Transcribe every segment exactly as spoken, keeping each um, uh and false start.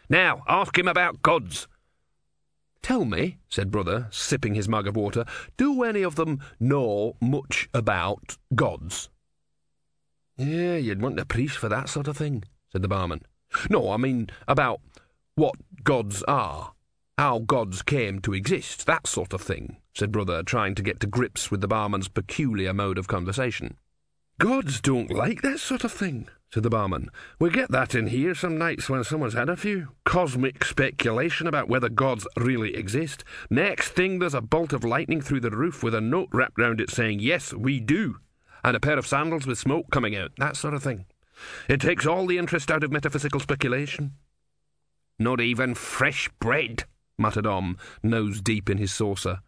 Now, ask him about gods." "Tell me," said Brother, sipping his mug of water, "do any of them know much about gods?" "Yeah, you'd want a priest for that sort of thing," said the barman. "No, I mean about what gods are, how gods came to exist, that sort of thing," said Brother, trying to get to grips with the barman's peculiar mode of conversation. "Gods don't like that sort of thing," said the barman. "We get that in here some nights when someone's had a few. Cosmic speculation about whether gods really exist. Next thing, there's a bolt of lightning through the roof with a note wrapped round it saying, 'Yes, we do,' and a pair of sandals with smoke coming out, that sort of thing. It takes all the interest out of metaphysical speculation." "Not even fresh bread," muttered Om, nose deep in his saucer.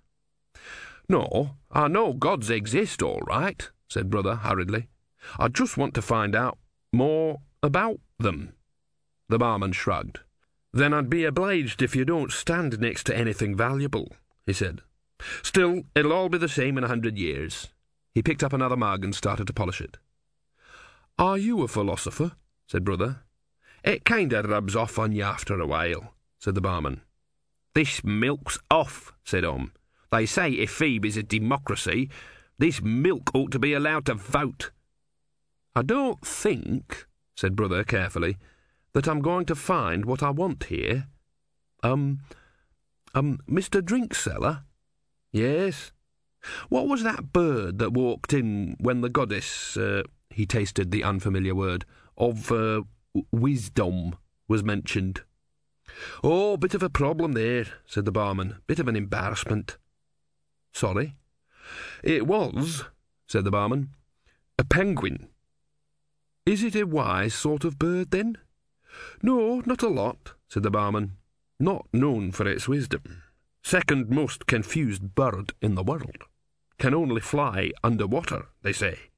"No, I know gods exist all right," said Brother hurriedly. "I just want to find out more about them." The barman shrugged. "Then I'd be obliged if you don't stand next to anything valuable," he said. "Still, it'll all be the same in a hundred years." He picked up another mug and started to polish it. "Are you a philosopher?" said Brother. "It kinda rubs off on you after a while," said the barman. "This milk's off," said Om. "They say if Phoebe's a democracy, this milk ought to be allowed to vote." "I don't think," said Brother carefully, "that I'm going to find what I want here. Um, um, Mister Drinkseller?" "Yes?" "What was that bird that walked in when the goddess, uh, he tasted the unfamiliar word, of, uh, wisdom was mentioned?" "Oh, bit of a problem there," said the barman. "Bit of an embarrassment." "Sorry?" "It was," said the barman, "a penguin." "Is it a wise sort of bird, then?" "No, not a lot," said the barman. "Not known for its wisdom. Second most confused bird in the world. Can only fly underwater, they say."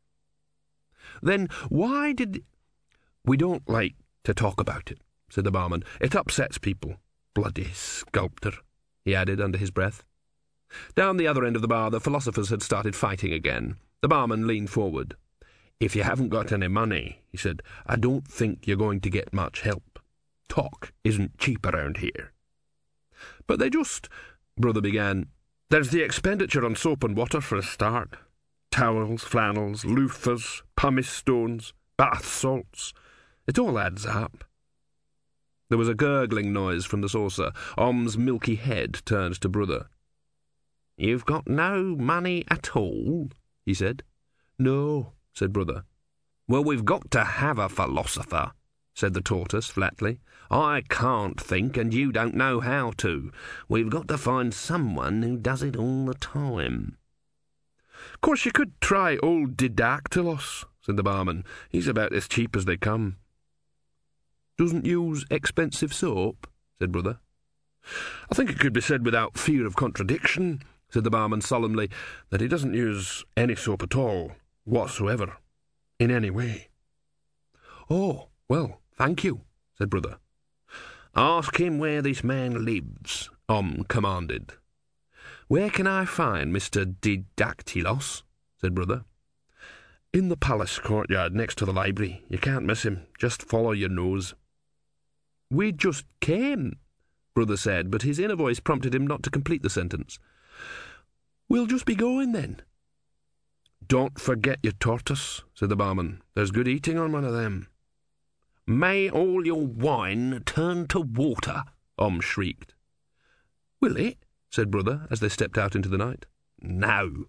"Then why did—" "We don't like to talk about it," said the barman. "It upsets people. Bloody sculptor," he added under his breath. Down the other end of the bar, the philosophers had started fighting again. The barman leaned forward. "If you haven't got any money," he said, "I don't think you're going to get much help. Talk isn't cheap around here." "But they just—" Brother began. "There's the expenditure on soap and water for a start. Towels, flannels, loofahs, pumice stones, bath salts. It all adds up." There was a gurgling noise from the saucer. Om's milky head turned to Brother. "You've got no money at all?" he said. "No," said Brother. "Well, we've got to have a philosopher," said the tortoise flatly. "I can't think, and you don't know how to. We've got to find someone who does it all the time." "Of course you could try old Didactylos," said the barman. "He's about as cheap as they come." "Doesn't use expensive soap?" said Brother. "I think it could be said without fear of contradiction," said the barman solemnly, "that he doesn't use any soap at all, whatsoever, in any way." "Oh, well, thank you," said Brother. "Ask him where this man lives," Om commanded. "Where can I find Mister Didactylos?" said Brother. "In the palace courtyard next to the library. You can't miss him. Just follow your nose." "We just came," Brother said, but his inner voice prompted him not to complete the sentence. "We'll just be going, then." "Don't forget your tortoise," said the barman. "There's good eating on one of them." "May all your wine turn to water," Om shrieked. "Will it?" said Brother, as they stepped out into the night. "No."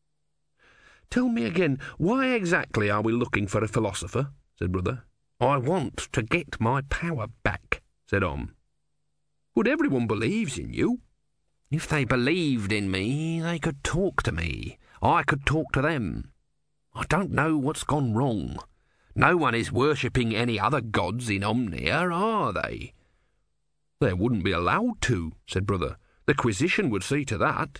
"Tell me again, why exactly are we looking for a philosopher?" said Brother. "I want to get my power back," said Om. "But everyone believes in you." "If they believed in me, they could talk to me. I could talk to them. I don't know what's gone wrong. No one is worshipping any other gods in Omnia, are they?" "They wouldn't be allowed to," said Brother. "The Quisition would see to that."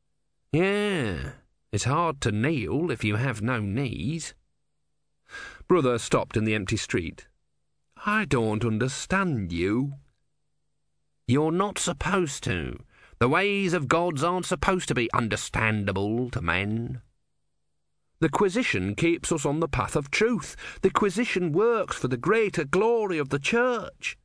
"Yeah, it's hard to kneel if you have no knees." Brother stopped in the empty street. "I don't understand you." "You're not supposed to. The ways of gods aren't supposed to be understandable to men." "The Quisition keeps us on the path of truth. The Quisition works for the greater glory of the Church."